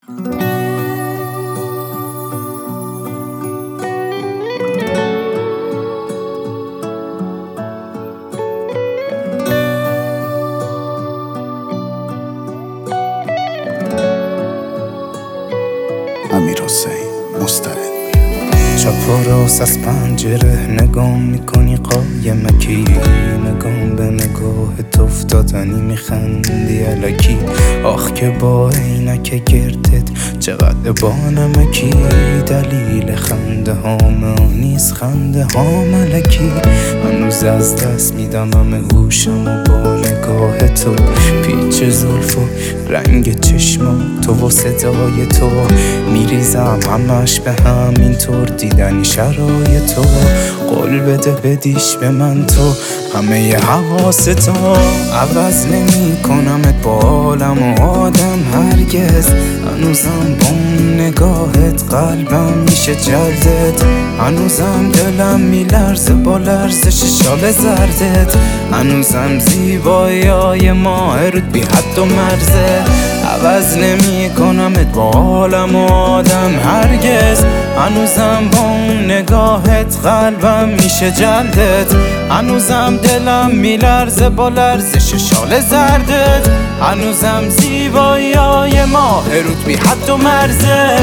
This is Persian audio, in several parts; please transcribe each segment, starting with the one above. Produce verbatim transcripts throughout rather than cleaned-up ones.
امیرحسین مسترد. چپ و راست از پنجره نگاه میکنی قایمکی، نگام به نگاهت افتادنی میخندی الکی. آخ که با عینک گردت چقدر با نمکی، دلیل خنده هام نیست خنده ها ملکی. هنوز از دست میدم همه هوشم و با نگاه تو، پیچ زلف و رنگ چشم تو و صدای تو میریزم همش به همین طور دیدنی شرای تو. قول بده بدیش به من تو همه ی حواس تو، عوض نمی کنمت با عالم و آدم هرگز. هنوزم با اون نگاهت قلبم میشه جلدت، هنوزم دلم میلرزه با لرزش شال زردت، هنوزم زیبایی های ماه رود بی حد و مرزه. عوض نمی کنمت با عالم و آدم هرگز، هنوزم با اون نگاهت قلبم میشه جلدت، هنوزم دلم میلرزه با لرزش شال زردت، هنوزم زیبایی های ماه رود بی حد و مرزه.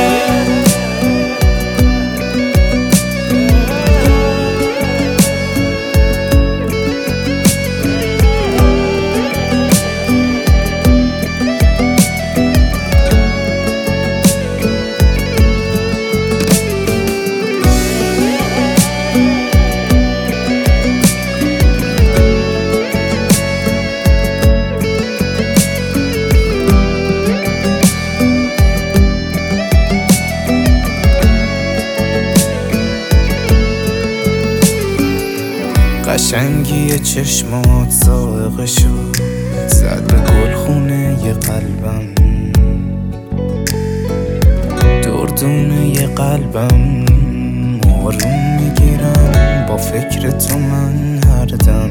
قشنگی چشمات زائقه شد، زد به گلخونه ی قلبم، دردونه ی قلبم آروم میگیرم با فکر تو من هر دم.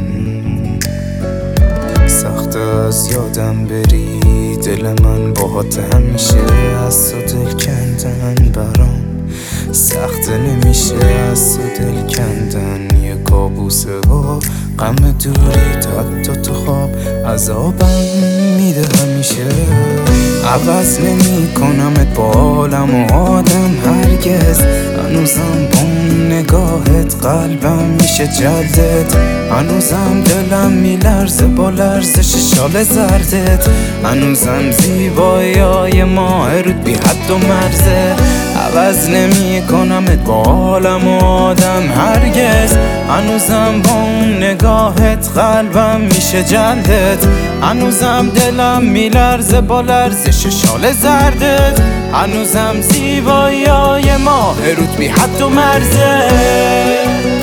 سخت از یادم بری دل من باهات همیشه، از تو دل کندن برام سخت نمیشه، از تو دل کندن یه کابوسه و غم دوری حتی تو خواب عذابم میده همیشه. عوض نمی کنمت با عالم و آدم هرگز، هنوزم با اون نگاهت قلبم میشه جلدت، هنوزم دلم میلرزه با لرزش شال زردت، هنوزم زیبایی های ماه رود بی حد و مرزه. عوض نمی کنمت با عالم و آدم هرگز، هنوزم با اون نگاهت قلبم میشه جلدت، هنوزم دلم میلرزه با لرزش شال زردت، هنوزم زیبایی های ماه رود بی حد و مرزه.